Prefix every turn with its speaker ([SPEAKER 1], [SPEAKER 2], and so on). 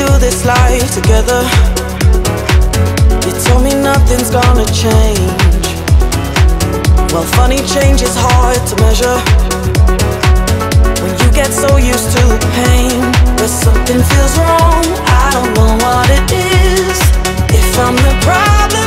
[SPEAKER 1] through this life together. You told me nothing's gonna change. Well, funny change is hard to measure. When you get so used to the pain, but something feels wrong, I don't know what it is. If I'm the problem